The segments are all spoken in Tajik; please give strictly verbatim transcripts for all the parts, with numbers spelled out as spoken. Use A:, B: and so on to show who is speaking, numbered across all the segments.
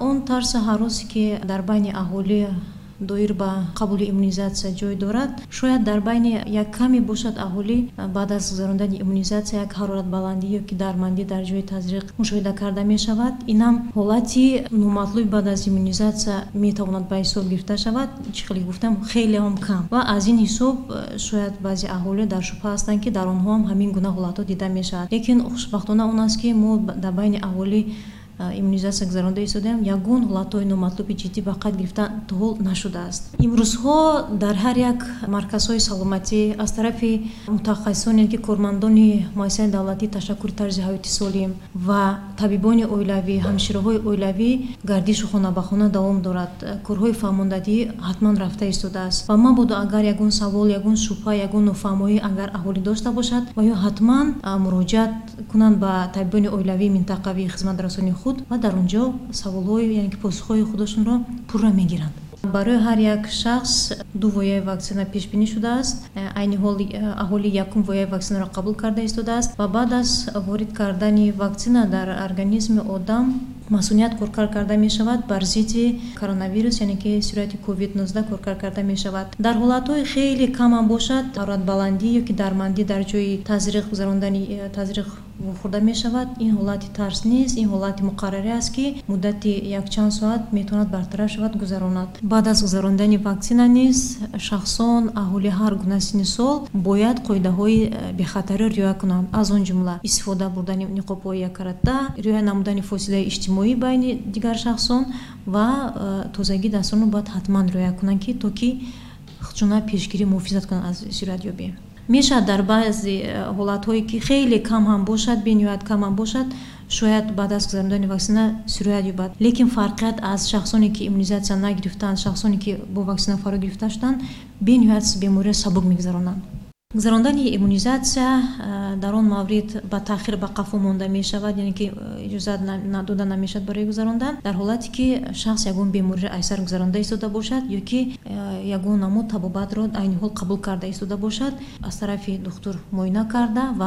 A: он тарси ҳарросе ки дар байни аҳолӣ доир ба қабули иммунизатсия ҷой дорад, шояд дар байни як каме бошад аҳолӣ баъд аз гузарондани иммунизатсия як ҳароратбаландӣ ёки дармандӣ дар ҷои тазриқ мушоҳида карда мешавад. Инам ҳолати номатлуби баъд аз иммунизатсия метавонад ба ҳисоб гирифта шавад. чӣ хеле гуфтам, хелеам кам ва аз ин ҳисоб шояд баъзе аҳолӣ дар шубҳа ҳастанд ки дар онҳо ҳам ҳамин гуна ҳолатҳо дида мешавад. Лекин хушбахтона он аст ки мо дар байни аҳолӣ иммунизатсия гузаронда истодаем, ягон ҳолатҳои номатлуби ҷиддӣ ба қайд гирифта то ҳол нашудааст. Имрӯзҳо дар ҳар як марказҳои саломатӣ аз тарафи мутахассисоне ки кормандони муассисаи давлатӣ ташаккури тарзи ҳаёти солим ва табибони оилавӣ, ҳамшираҳои оилавӣ гардишу хона ба хона давом дорад. Корҳои фаҳмондагӣ ҳатман рафта истодааст ва мабодо агар ягон савол, ягон шубҳа, ягон нофаҳмоӣ агар аҳолӣ дошта бошад ва ё ҳатман муроҷиат кунанд ба табибони оилавии минтақавии хизматрасони худ ва дар онҷо саволҳои яъне ки посухҳои худашонро пурра мегиранд. Барои ҳар як шахс ду вояи ваксина пешбинӣ шудааст. Айни ҳол аҳолӣ якум вояи ваксинаро қабул карда истодааст ва баъд аз ворид кардани ваксина дар организми одам масъулият коркар карда мешавад бар зидди коронавирус, яъне ки сурати ковид нуздаҳ коркар карда мешавад. Дар ҳолатҳои хеле кам ам бошад ҳароратбаландӣ ёки дармандӣ дар ҷои тазриқ гузарондани тазриқ вохӯрда мешавад. Ин ҳолати тарс нест, ин ҳолати муқаррарӣ аст ки муддати якчанд соат метавонад бартараф шавад, гузаронад. Баъд аз гузарондани ваксина низ шахсон аҳоли ҳар гуна синни сол бояд қоидаҳои бехатарӣ риоя кунанд. Аз он ҷумла истифода бурдани ниқобҳои яккаратта, риоя намудани фосилаи иҷтимоӣ байни дигар шахсон ва тозагии дастронро бояд ҳатман риоя кунанд ки то ки чуна пешгирӣ муҳофизат кунанд аз суръатёбӣ. Мешавад дар баъзе ҳолатҳое ки хеле кам ҳам бошад, бениҳоят кам ҳам бошад, шояд баъд аз гузарондани ваксина суръат ёбад. Лекин фарқият аз шахсоне ки иммунизатсия нагирифтанд, шахсоне ки бо ваксина фаро гирифта шуданд, бениҳоят бемориро сабук мегузаронанд. Гузарондани иммунизатсия дар он маврид ба таъхир ба қафо монда мешавад, яъне ки иҷозат надода намешавад барои гузарондан дар ҳолате ки шахс ягон бемориро айсар гузаронда истода бошад ёки ягон намуд табобатро айни ҳол қабул карда истода бошад, аз тарафи духтур муоина карда ва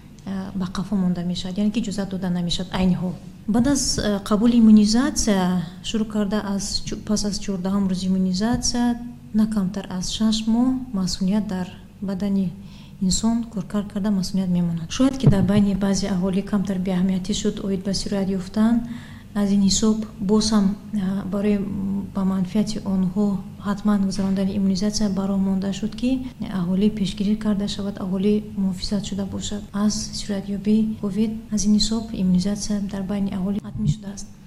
A: ба қафо монда мешавад, яъне ки иҷозат дода намешавад айни ҳол. Баъд аз қабули иммунизатсия шурӯъ карда аз пас аз чордаҳум рӯзи иммунизатсия на камтар аз шаш моҳ масъулият дар бадани инсон коркар карда масъулият мемонад. Шояд ки дар байни баъзе аҳолӣ камтар беаҳамиятӣ шуд оид ба суръат ёфтан. Аз ин ҳисоб боз ҳам барои ба манфиати онҳо ҳатман гузарондани иммунизатсия баро монда шуд ки аҳолӣ пешгирӣ карда шавад, аҳолӣ муҳофизат шуда бошад аз суръатёбии ковид. Аз ин ҳисоб иммунизатсия дар байни аҳолӣ ҳатмӣ шудааст.